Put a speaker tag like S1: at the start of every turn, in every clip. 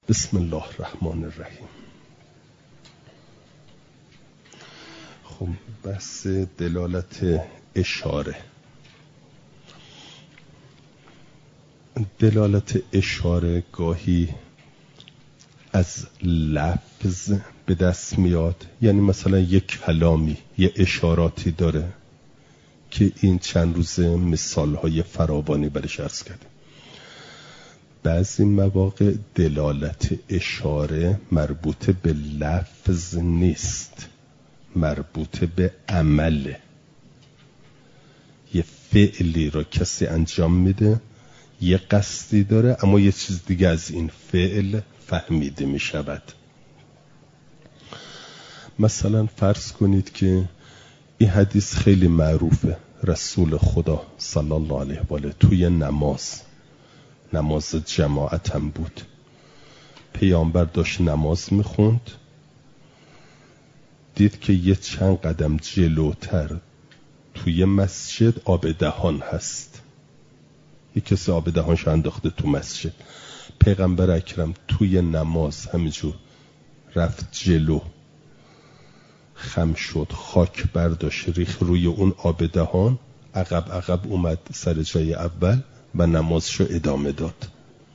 S1: بسم الله الرحمن الرحیم. خب بحث دلالت اشاره. دلالت اشاره گاهی از لفظ به دست میاد، یعنی مثلا یک کلامی یه اشاراتی داره که این چند روزه مثالهای فراوانی برش عرض کردیم. بعضی مواقع دلالت اشاره مربوط به لفظ نیست، مربوط به عمله. یه فعلی را کسی انجام میده، یه قصدی داره، اما یه چیز دیگه از این فعل فهمیده می شود. مثلا فرض کنید که این حدیث خیلی معروفه. رسول خدا صلی الله علیه و آله توی نماز جماعت هم بود، پیامبر داشت نماز میخوند، دید که یه چند قدم جلوتر توی مسجد آب دهان هست. یه کسی آب دهانش انداخته تو مسجد. پیغمبر اکرم توی نماز همینجور رفت جلو، خم شد، خاک برداشت ریخ روی اون آب دهان، عقب اومد سر جای اول و نمازشو ادامه داد.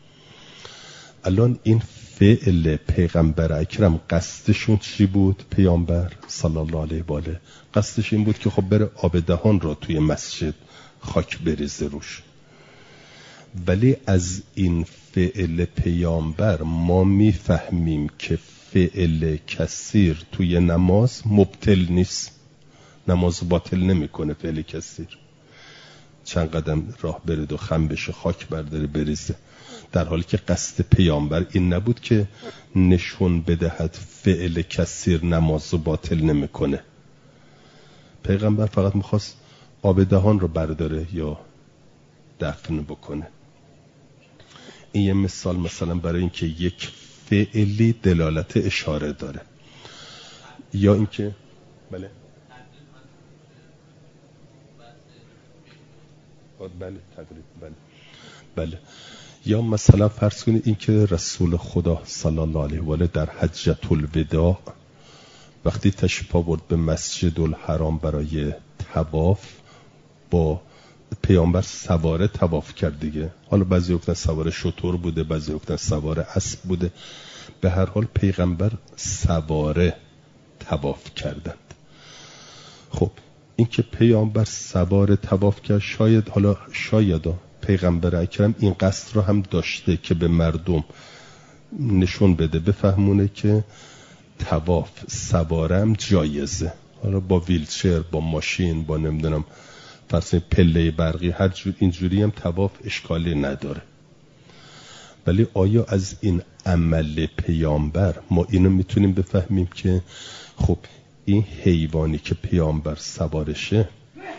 S1: الان این فعل پیغمبر اکرم قصدشون چی بود؟ پیامبر صلی الله علیه و آله قصدش این بود که خب بره آب دهان را توی مسجد خاک بریزه روش. ولی از این فعل پیامبر ما میفهمیم که فعل کثیر توی نماز مبطل نیست، نماز باطل نمیکنه. فعل کثیر چند قدم راه برید و خم بشه، خاک برداره بریزه، در حالی که قصد پیامبر این نبود که نشون بدهد فعل کثیر نماز باطل نمیکنه. پیغمبر فقط میخواست آب دهان رو برداره یا دفن بکنه. این یه مثلا برای اینکه یک فعلی دلالت اشاره داره. یا اینکه بله تقریبا بله. یا مثلا فرض کنید اینکه رسول خدا صلی الله علیه و آله در حجة الوداع وقتی تشریف آورد به مسجد الحرام برای طواف، با پیامبر سواره طواف کرد دیگه. حالا بعضی وقتا سواره شتر بوده، بعضی وقتا سواره اسب بوده، به هر حال پیغمبر سواره طواف کردند. خب این که پیامبر سواره طواف کرد، شاید پیغمبر اکرم این قصد رو هم داشته که به مردم نشون بده، بفهمونه که طواف سوارم جایزه. حالا با ویلچر، با ماشین، با نمیدونم فرض پله برقی، هر جور اینجوری هم طواف اشکالی نداره. ولی آیا از این عمل پیامبر ما اینو میتونیم بفهمیم که خب این حیوانی که پیامبر سوارشه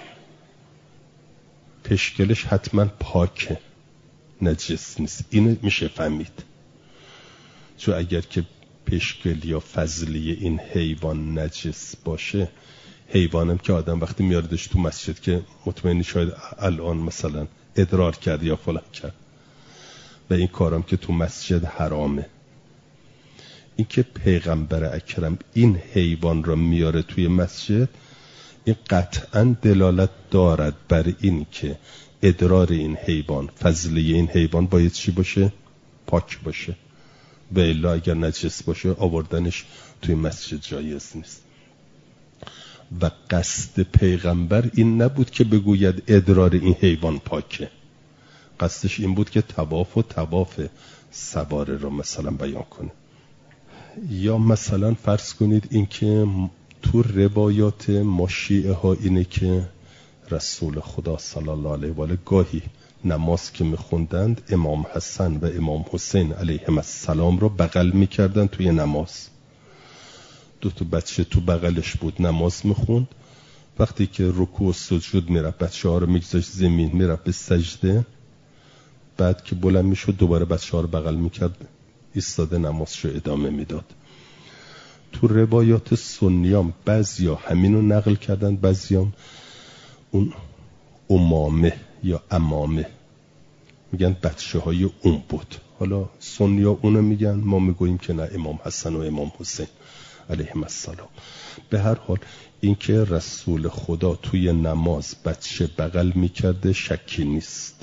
S1: پشگلش حتما پاکه، نجس نیست؟ اینو میشه فهمید. چون اگر که پشگل یا فضلی این حیوان نجس باشه، حیوانم که آدم وقتی میاردش تو مسجد که مطمئنی شاید الان مثلا ادرار کرد یا فلان کرد، و این کارم که تو مسجد حرامه. این که پیغمبر اکرم این حیوان را میاره توی مسجد، این قطعا دلالت دارد بر این که ادرار این حیوان، فضله این حیوان باید چی باشه؟ پاک باشه. و الا اگر نجس باشه آوردنش توی مسجد جایز نیست. و قصد پیغمبر این نبود که بگوید ادرار این حیوان پاکه، قصدش این بود که طواف سواره را مثلا بیان کنه. یا مثلا فرض کنید این که تو روایات ما شیعه ها اینه که رسول خدا صلی الله علیه و آله گاهی نماز که میخوندند امام حسن و امام حسین علیهم السلام رو بغل میکردن توی نماز. 2 بچه تو بغلش بود، نماز میخوند. وقتی که رکوع و سجود میرفت، بچه ها رو میگذاشت زمین، میرفت به سجده، بعد که بلند میشد دوباره بچه ها رو بغل میکرد، ایستاده نمازشو ادامه میداد. تو روایات سنیام بعضیا همینو نقل کردن، بعضیام اون امامه یا امامه میگن بچه های اون بود. حالا سنیا اونو میگن، ما میگوییم که نه، امام حسن و امام حسین علیهم السلام. به هر حال اینکه رسول خدا توی نماز بچه بغل میکرده شکی نیست.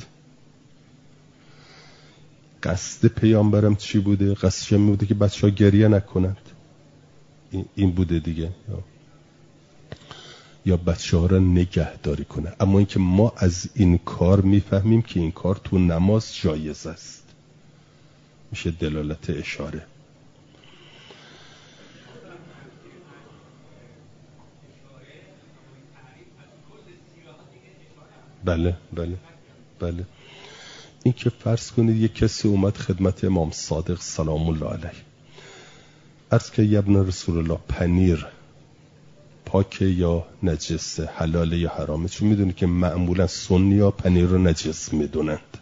S1: قصد پیامبرم چی بوده؟ قصدش این بوده که بچه ها گریه نکنند. این بوده دیگه، یا بچه ها را نگهداری کنه. اما اینکه ما از این کار میفهمیم که این کار تو نماز جایز است، میشه دلالت اشاره. بله بله بله. این که فرض کنید یک کسی اومد خدمت امام صادق سلام الله علیه، عرض که ابن رسول الله پنیر پاکه یا نجسه، حلاله یا حرامه؟ چون میدونی که معمولا سنی ها پنیر رو نجس میدونند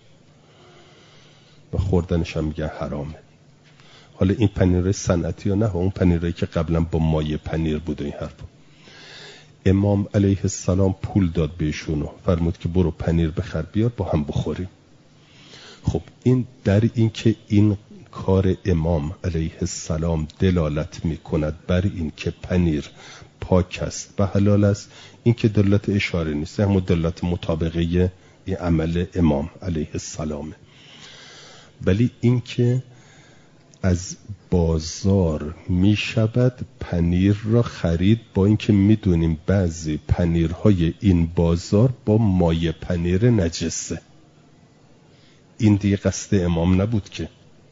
S1: و خوردنش هم میگن حرامه. حالا این پنیر صنعتی یا نه، اون پنیرایی که قبلا با مایه پنیر بود این حرف. امام علیه السلام پول داد بهشونو، فرمود که برو پنیر بخر بیار با هم بخوریم. خب این در این که این کار امام علیه السلام دلالت میکند بر این که پنیر پاک است و حلال است، این که دلالت اشاره نیست، اما دلالت مطابقه این عمل امام علیه السلامه. ولی این که از بازار می شود پنیر را خرید، با اینکه می دونیم بعضی پنیرهای این بازار با مایه پنیر نجسه، این دیگه قصد امام نبود که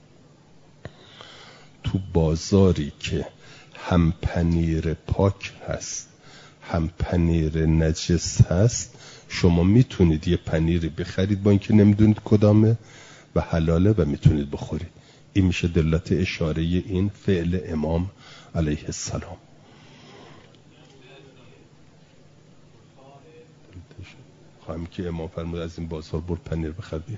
S1: تو بازاری که هم پنیر پاک هست هم پنیر نجس هست شما میتونید یه پنیری بخرید با اینکه نمیدونید کدامه و حلاله و میتونید بخورید. این میشه دلالت اشاره این فعل امام علیه السلام. خواهم که امام فرمود از این بازار بر پنیر بخر بیا.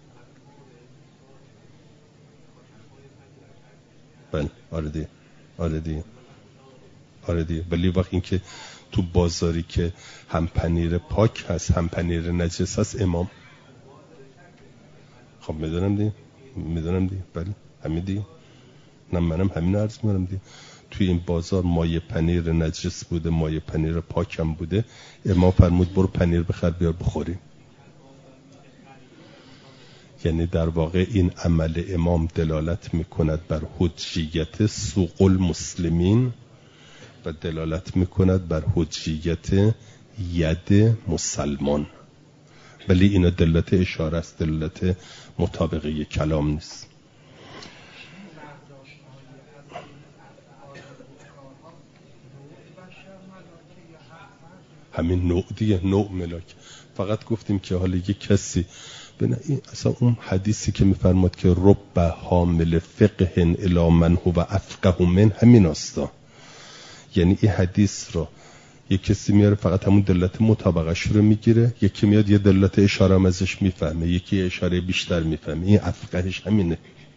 S1: بله آره دیگه. ولی وقت این که تو بازاری که هم پنیر پاک هست هم پنیر نجس هست امام، خب میدونم دیگه بله همین دیگه، نه منم همین عرض میکنم دیگه. توی این بازار مایه پنیر نجس بوده مایه پنیر پاک هم بوده، امام فرمود برو پنیر بخر بیار بخوریم. یعنی در واقع این عمل امام دلالت میکند بر حجیت سوق المسلمین و دلالت میکند بر حجیت ید مسلمان، ولی اینا دلالت اشاره است، دلالت مطابقه کلام نیست. همین نوع دیگه، نوع ملاک. فقط گفتیم که حالا یک کسی این اصلا اون حدیثی که میفرماد که رب حامل فقه الی من هو افقه من، همین استا. یعنی این حدیث رو یک کسی میاره فقط همون دلالت مطابقش رو میگیره، یکی میاد یه دلالت اشاره هم ازش میفهمه، یکی اشاره بیشتر میفهمه. این افقهش همینه.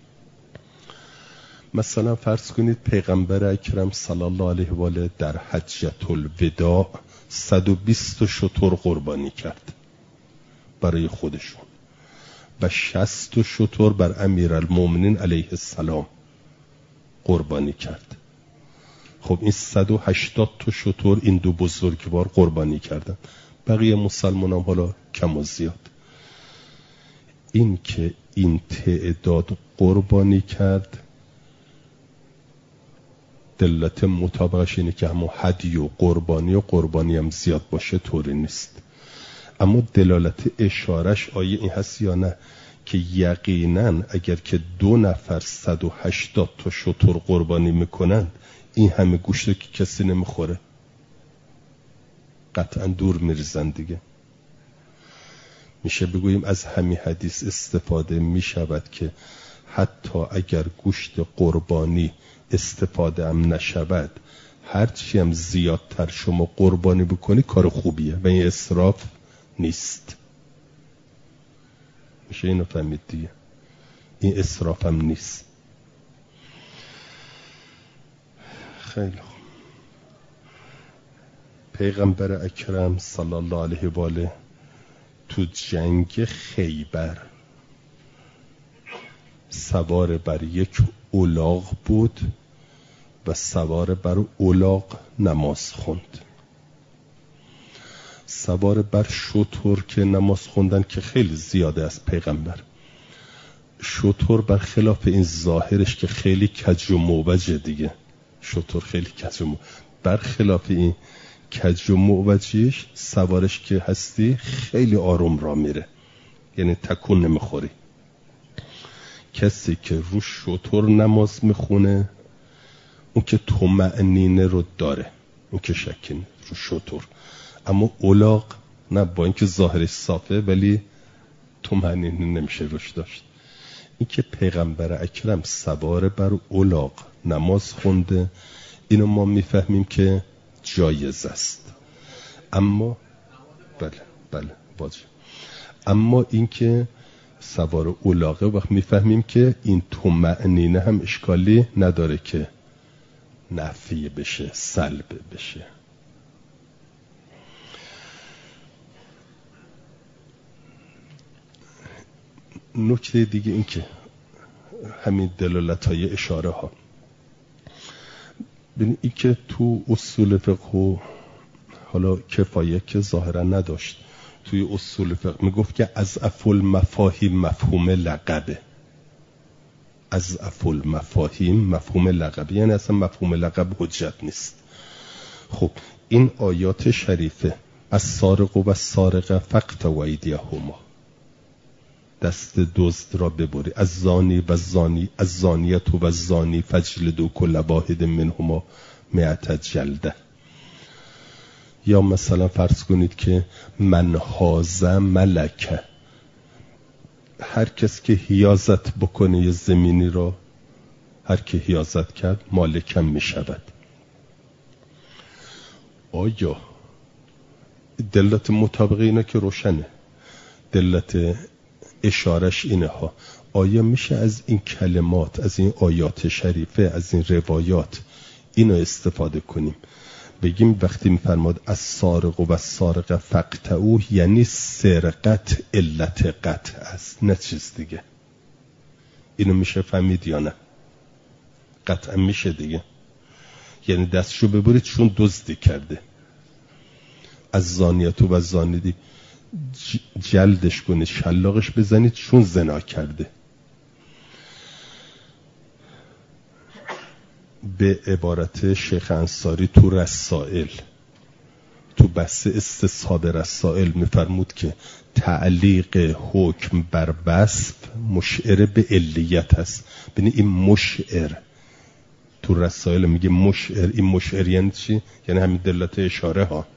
S1: مثلا فرض کنید پیغمبر اکرم صلی الله علیه و آله در حجة الوداع 120 شتر قربانی کرد برای خودشون و 60 شتر بر امیرالمومنین علیه السلام قربانی کرد. خب این 180 تا شتر این دو بزرگوار قربانی کردن، بقیه مسلمان هم حالا کم و زیاد. این که این تعداد قربانی کرد دلالت مطابقش اینه که همون هدی و قربانی هم زیاد باشه طوری نیست. اما دلالت اشارش آیه این هست یا نه که یقینا اگر که 2 نفر 180 تا شتر قربانی میکنند این همه گوشت که کسی نمیخوره، قطعا دور میریزن دیگه. میشه بگوییم از همین حدیث استفاده میشود که حتی اگر گوشت قربانی استفاده هم نشود، هرچی هم زیادتر شما قربانی بکنی کار خوبیه و این اسراف نیست. میشه اینو فهمید دیگه، این اسراف هم نیست. خیلی خوب. پیغمبر اکرم صلی الله علیه و آله تو جنگ خیبر سوار بر یک الاغ بود و سوار بر الاغ نماز خوند. سوار بر شتر که نماز خوندن که خیلی زیاده از پیغمبر. شتر برخلاف این ظاهرش که خیلی کج و موجه دیگه، شتر خیلی کج و برخلاف این کج و موجیش سوارش که هستی خیلی آروم را میره، یعنی تکون نمیخوری. کسی که رو شتر نماز میخونه اون که طمأنینه رو داره، اون که شکین رو شتر. اما الاغ نه، با اینکه ظاهرش صافه ولی طمأنینه نمیشه روش داشت. این که پیغمبر اکرم سوار بر الاغ نماز خونده، اینو ما میفهمیم که جایز است. اما بله واجب. اما این که سوار الاغه وقت میفهمیم که این طمأنینه هم اشکالی نداره که نفی بشه، سلب بشه. نکته دیگه این که همین دلالت‌های اشاره ها، ببین این که تو اصول فقه و حالا کفایه که ظاهرا نداشت، توی اصول فقه میگفت که اضعف المفاهیم مفهوم لقبه. اضعف المفاهیم مفهوم لقبه، یعنی اصلا مفهوم لقب حجت نیست. خب این آیات شریفه السارق و السارقه فاقطعوا ایدیهما، دست دزد را ببری، الزانی و الزانی الزانیة و الزانی فاجلدوا كل واحد منهما 100 جلده. یا مثلا فرض کنید که من حاز ملکه، هر کس که حیازت بکنه یه زمینی را، هر که حیازت کرد مالکم می شود. آیا دلت مطابق اینه که روشنه، دلت اشارش اینه ها. آیا میشه از این کلمات، از این آیات شریفه، از این روایات اینو استفاده کنیم بگیم وقتی میفرماد السارق و السارقه فاقطعوا، یعنی سرقت علت قطع است، نه چیز دیگه؟ اینو میشه فهمید یا نه؟ قطعا میشه دیگه. یعنی دستشو ببرید چون دزدی کرده، از زانیت و زانیدی جلدش کنید، شلاقش بزنید چون زنا کرده. به عبارت شیخ انصاری تو رسائل، تو بحث استصحاب رسائل میفرمود که تعلیق حکم بر وصف مشعر به علیت هست. ببین این مشعر تو رسائل میگه مشعر، این مشعر یعنی چی؟ یعنی همین دلالت اشاره ها.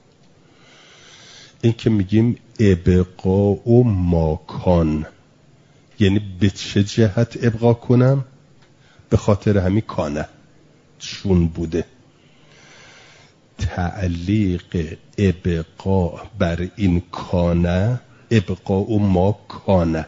S1: این که میگیم ابقاء و ماکان، یعنی به چه جهت ابقا کنم؟ به خاطر همین کانه چون بوده. تعلیق ابقاء بر این کانه، ابقاء و ما کانه.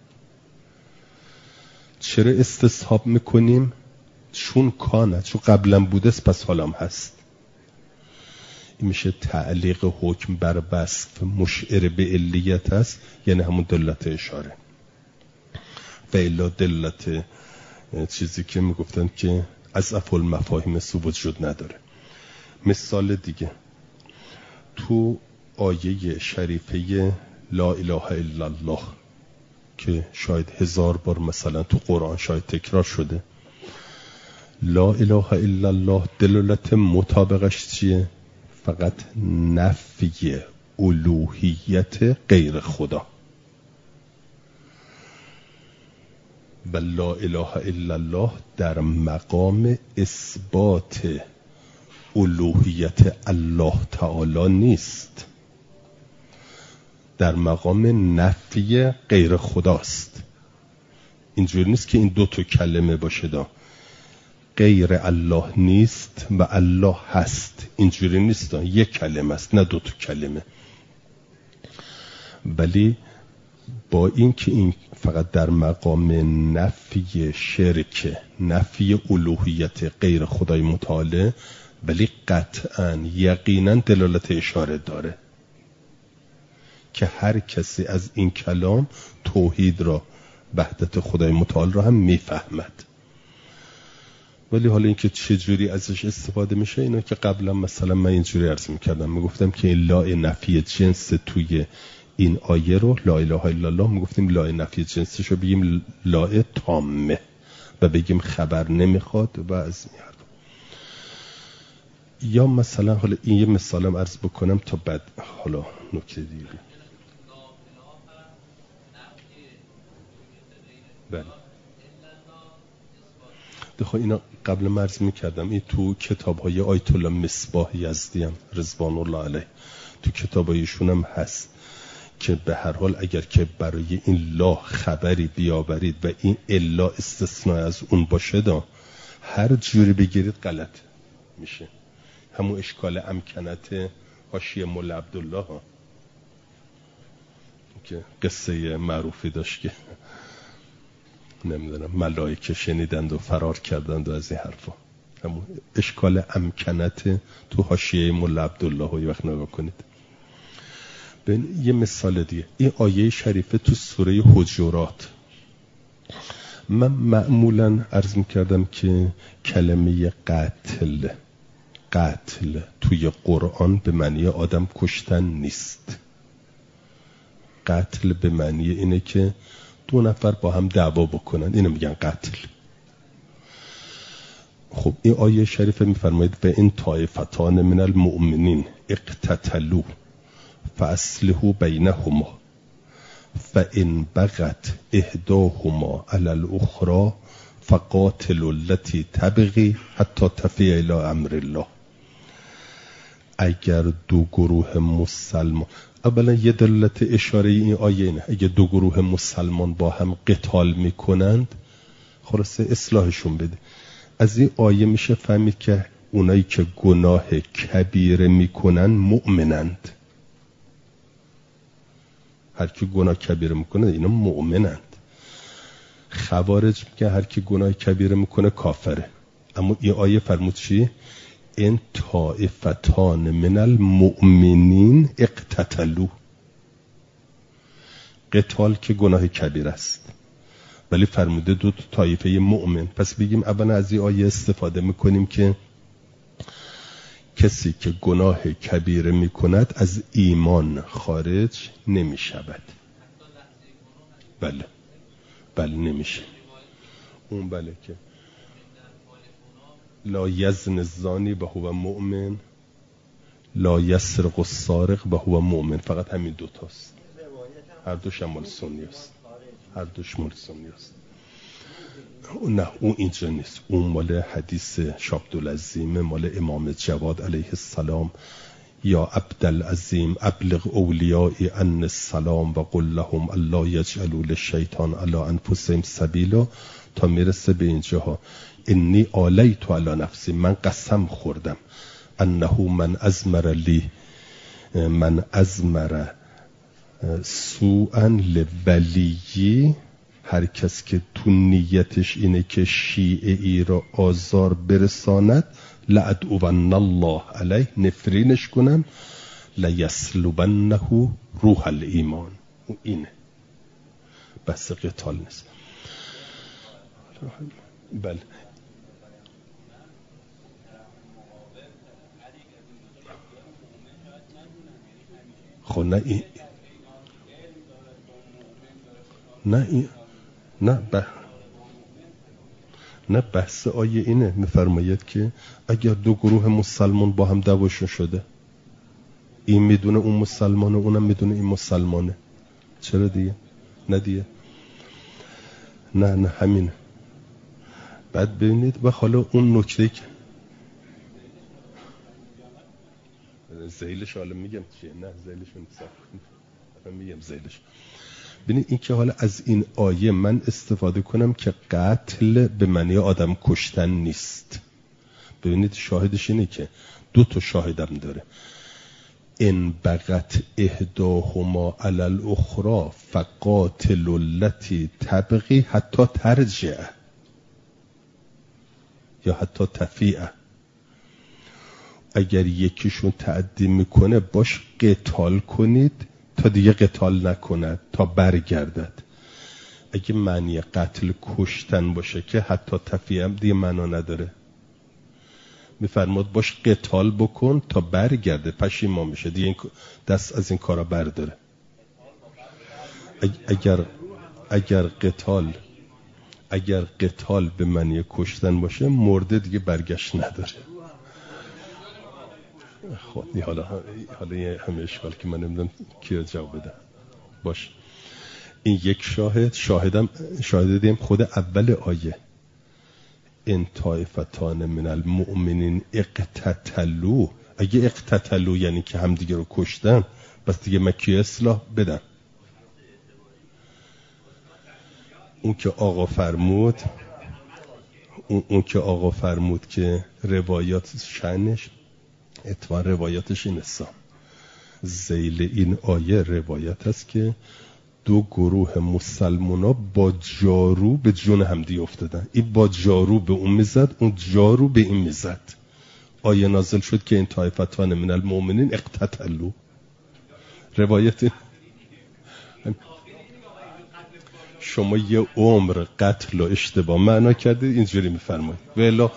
S1: چرا استصحاب میکنیم؟ چون کانه، چون قبلا بوده پس حالم هست. این میشه تعلیق حکم بر وصف مشعر به علیت هست، یعنی همون دلالت اشاره. و الا دلالت چیزی که میگفتن که اضعف المفاهیم سو وجود نداره. مثال دیگه تو آیه شریفه لا اله الا الله که شاید 1000 بار مثلا تو قرآن شاید تکرار شده، لا اله الا الله دلالت مطابقش چیه؟ فقط نفی الوهیت غیر خدا. و لا اله الا الله در مقام اثبات الوهیت الله تعالی نیست، در مقام نفی غیر خداست. اینجوری نیست که این دو تا کلمه باشه دا غیر الله نیست و الله هست، اینجوری نیست دا. یک کلمه است نه دو تا کلمه. ولی با این که این فقط در مقام نفی شرک، نفی الوهیت غیر خدای متعال، ولی قطعا یقینا دلالت اشاره داره که هر کسی از این کلام توحید را وحدت خدای متعال رو هم میفهمد. ولی حالا اینکه چه جوری ازش استفاده میشه، اینا که قبلا مثلا من اینجوری عرض میکردم، میگفتم که این لا نفی جنس توی این آیه رو، لا اله الا الله، میگفتیم لا نفی جنسش رو بگیم لا تامه و بگیم خبر نمیخواد و از این حرف. یا مثلا حالا این یه مثالم عرض بکنم تا بعد حالا نکته دیگه. بله دخواه اینا قبل مرز میکردم، این تو کتاب های آیت الله مصباح یزدی هم رضوان الله علیه، تو کتاب هایشون هم هست که به هر حال اگر که برای این لا خبری بیاورید و این الا استثناء از اون باشه، هر جوری بگیرید غلط میشه. همون اشکال امکنت حاشیه مولا عبدالله ها که قصه معروفی داشت که نمیدونم ملائکه شنیدند و فرار کردند و از این حرفا. همون اشکال امکنت تو حاشیه مولا عبدالله ها یه وقت نگاه کنید. ببین یه مثال دیگه، این آیه شریفه تو سوره حجرات، من معمولا عرض میکردم که کلمه قتل توی قرآن به معنی آدم کشتن نیست. قتل به معنی اینه که دو نفر با هم دعوا بکنن، اینو میگن قتل. خب این آیه شریفه میفرماید و این طایفتان من المؤمنین اقتتلوا فاصلحوا بینهما فان بغت احداهما علی الاخرى فقاتلوا التي تبغي حتی تفیء الی امر الله. اگر دو گروه مسلمان، اولا یه دلالت اشاره این آیه اینه، اگر دو گروه مسلمان با هم قتال میکنند خلاصه اصلاحشون بده. از این آیه میشه فهمید که اونایی که گناه کبیره میکنن مؤمنند. هر کی گناه کبیره میکنه اینا مؤمنند. خوارج میگه هر کی گناه کبیره میکنه کافره. اما این آیه فرمود چی؟ این طائفتان من المؤمنین اقتتلوا. قتال که گناه کبیر است، ولی فرموده دو طایفه مؤمن. پس بگیم اولا از این آیه استفاده میکنیم که کسی که گناه کبیره میکند از ایمان خارج نمیشود. بله نمیشه. اون بله که لا یزن الزانی و هو مؤمن، لا یسرق السارق و هو مؤمن. فقط همین دوتاست، هر دوش مال سنی است. نه اون اینجا نیست، اون مال حدیث شابدالعظیم مال امام جواد علیه السلام، یا عبدالعظیم ابلغ اولیائی ان السلام و قل لهم الا یجعلوا للشیطان علی انفسهم سبیلا، تا میرسه به اینجاها انی آلیت علی نفسی، من قسم خوردم انه من ازمر سوءا لولیی، هر کس که تو نیتش اینه که شیعه ای را آزار برساند، لأدعون الله علیه، نفرینش کنم، لیسلبنه روح الایمان. او اینه، بس قتال نیست. بله خب نه بحث آیه اینه، میفرماید که اگر دو گروه مسلمان با هم دعواشون شده، این میدونه اون مسلمانه، اونم میدونه این مسلمانه، چرا دیگه؟ نه دیگه، نه همینه. بعد ببینید و حالا اون نکته که زیلش حالا میگم چیه، نه زیلشون میگم زیلش. ببینید این که حالا از این آیه من استفاده کنم که قتل به معنی آدم کشتن نیست. ببینید شاهدش اینه که دو تا شاهدم داره، ان بغت احداهما علی الاخرى فقاتل التي تبغي حتی ترجع یا حتی تفیع. اگر یکیشون تعدی میکنه باش قتال کنید تا دیگه قتال نکند، تا برگردد. اگه معنی قتل کشتن باشه که حتی تفیه هم دیگه معنا نداره. میفرماد باش قتال بکن تا برگرده پشیمان بشه دیگه دست از این کارا برداره. اگر قتال به معنی کشتن باشه مرده دیگه برگشت نداره. خب حالا یه همه اشکال که من نمیدونم کی جواب بده. باش این یک شاهد دیم خود اول آیه ان طائفتان من المؤمنین اقتتلوا. اگه اقتتلوا یعنی که همدیگه رو کشتن بس دیگه مکی اصلاح بدن. اون که آقا فرمود که روایات شأنش اتوان روایاتش این است. ذیل این آیه روایت است که دو گروه مسلمونا با جارو به جون همدیگه افتادن. این با جارو به اون میزد، اون جارو به این میزد. آیه نازل شد که این طائفتان من المؤمنین اقتتلوا. روایت شما یه عمر قتل و اشتباه معنا کردید اینجوری میفرمایید. والا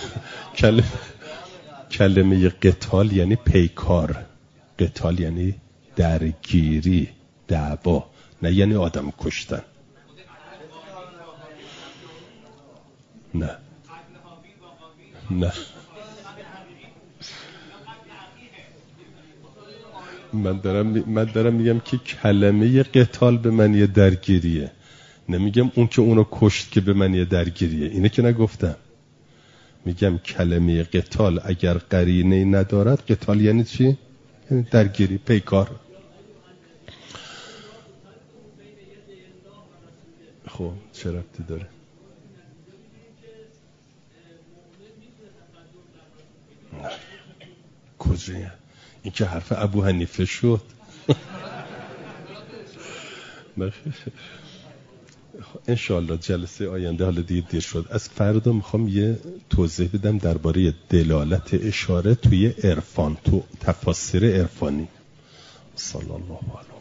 S1: کلمه قتال یعنی پیکار، قتال یعنی درگیری، دعوا، نه یعنی آدم کشتن. نه من دارم میگم که کلمه قتال به معنی درگیریه، نمیگم اون که اونو کشت که به معنی درگیریه. اینه که نگفتم. میگم کلمه قتال اگر قرینه ندارد، قتال یعنی چی؟ یعنی درگیری، پیکار. خب چه ربطی داره؟ کجایه؟ این که حرف ابو حنیفه شد. انشاءالله جلسه آینده، حالا دیر شد، از فردا میخوام یه توضیح بدم درباره دلالت اشاره توی عرفان، تو تفاسیر عرفانی. صلی الله علیه